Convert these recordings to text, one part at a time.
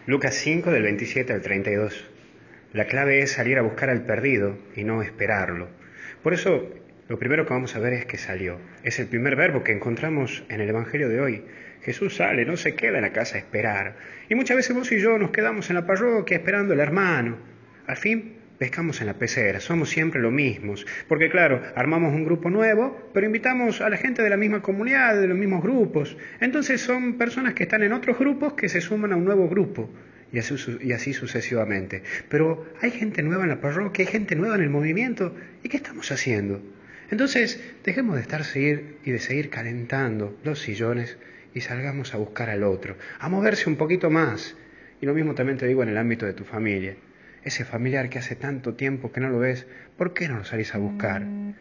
Lucas 5 del 27 al 32. La clave es salir a buscar al perdido y no esperarlo. Por eso, lo primero que vamos a ver es que salió. Es el primer verbo que encontramos en el Evangelio de hoy. Jesús sale, no se queda en la casa a esperar. Y muchas veces vos y yo nos quedamos en la parroquia esperando al hermano. Al fin, pescamos en la pecera, somos siempre los mismos. Porque claro, armamos un grupo nuevo, pero invitamos a la gente de la misma comunidad, de los mismos grupos. Entonces son personas que están en otros grupos que se suman a un nuevo grupo. Y así sucesivamente. Pero hay gente nueva en la parroquia, hay gente nueva en el movimiento. ¿Y qué estamos haciendo? Entonces, dejemos de seguir calentando los sillones y salgamos a buscar al otro, a moverse un poquito más. Y lo mismo también te digo en el ámbito de tu familia. Ese familiar que hace tanto tiempo que no lo ves, ¿por qué no lo salís a buscar?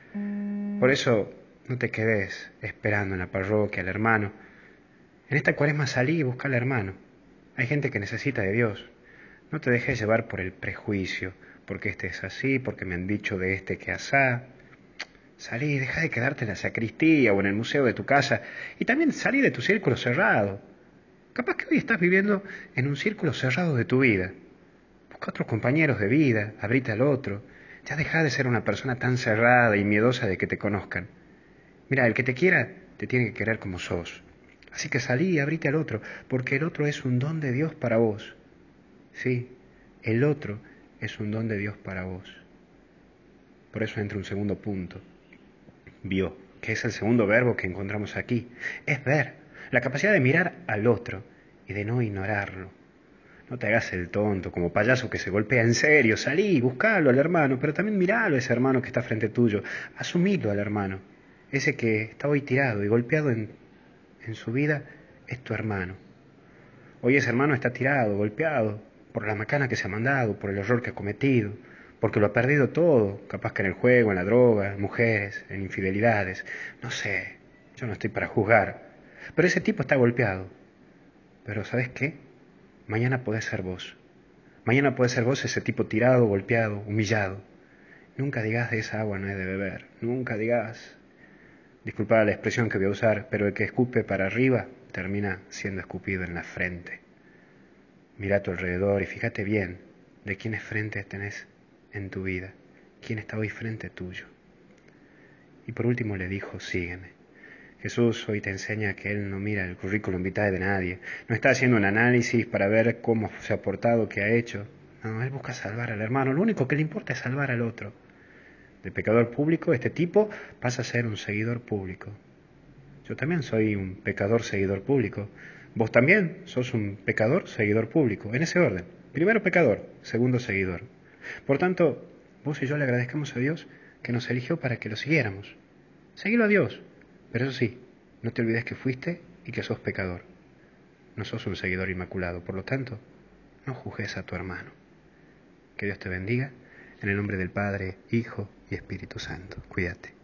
Por eso, no te quedes esperando en la parroquia al hermano. En esta cuaresma salí y busca al hermano. Hay gente que necesita de Dios. No te dejes llevar por el prejuicio, porque este es así, porque me han dicho de este que asá. Salí, deja de quedarte en la sacristía o en el museo de tu casa, y también salí de tu círculo cerrado. Capaz que hoy estás viviendo en un círculo cerrado de tu vida. Busca otros compañeros de vida, abrite al otro. Ya deja de ser una persona tan cerrada y miedosa de que te conozcan. Mira, el que te quiera, te tiene que querer como sos. Así que salí y abrite al otro, porque el otro es un don de Dios para vos. Sí, el otro es un don de Dios para vos. Por eso entra un segundo punto. Vio, que es el segundo verbo que encontramos aquí. Es ver, la capacidad de mirar al otro y de no ignorarlo. No te hagas el tonto, como payaso que se golpea en serio. Salí, buscalo al hermano, pero también miralo a ese hermano que está frente tuyo. Asumilo al hermano. Ese que está hoy tirado y golpeado en su vida es tu hermano. Hoy ese hermano está tirado, golpeado, por la macana que se ha mandado, por el error que ha cometido, porque lo ha perdido todo, capaz que en el juego, en la droga, en mujeres, en infidelidades. No sé, yo no estoy para juzgar. Pero ese tipo está golpeado. Pero ¿sabes qué? Mañana podés ser vos. Mañana podés ser vos ese tipo tirado, golpeado, humillado. Nunca digas de esa agua no es de beber. Nunca digas. Disculpa la expresión que voy a usar, pero el que escupe para arriba termina siendo escupido en la frente. Mira a tu alrededor y fíjate bien de quiénes frentes tenés en tu vida, quién está hoy frente tuyo. Y por último le dijo, sígueme. Jesús hoy te enseña que Él no mira el currículum vitae de nadie, no está haciendo un análisis para ver cómo se ha portado, qué ha hecho. No, Él busca salvar al hermano, lo único que le importa es salvar al otro. De pecador público, este tipo pasa a ser un seguidor público. Yo también soy un pecador seguidor público. Vos también sos un pecador seguidor público, en ese orden. Primero pecador, segundo seguidor. Por tanto, vos y yo le agradezcamos a Dios que nos eligió para que lo siguiéramos. Seguilo a Dios, pero eso sí, no te olvides que fuiste y que sos pecador. No sos un seguidor inmaculado, por lo tanto, no juzgues a tu hermano. Que Dios te bendiga, en el nombre del Padre, Hijo y Espíritu Santo. Cuídate.